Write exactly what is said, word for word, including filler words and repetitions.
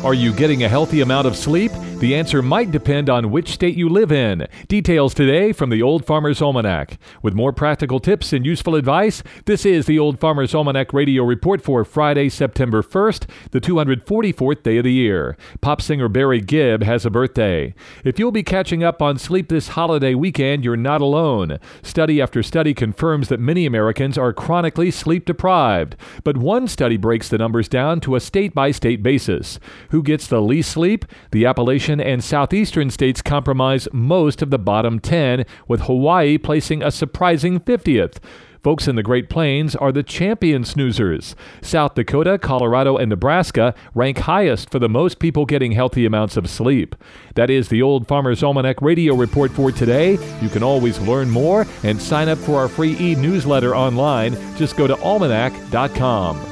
Are you getting a healthy amount of sleep? The answer might depend on which state you live in. Details today from the Old Farmer's Almanac. With more practical tips and useful advice, this is the Old Farmer's Almanac Radio Report for Friday, September first, the two hundred forty-fourth day of the year. Pop singer Barry Gibb has a birthday. If you'll be catching up on sleep this holiday weekend, you're not alone. Study after study confirms that many Americans are chronically sleep deprived. But one study breaks the numbers down to a state-by-state basis. Who gets the least sleep? The Appalachian and southeastern states comprise most of the bottom ten, with Hawaii placing a surprising fiftieth. Folks in the Great Plains are the champion snoozers. South Dakota, Colorado, and Nebraska rank highest for the most people getting healthy amounts of sleep. That is the Old Farmer's Almanac Radio Report for today. You can always learn more and sign up for our free e-newsletter online. Just go to almanac dot com.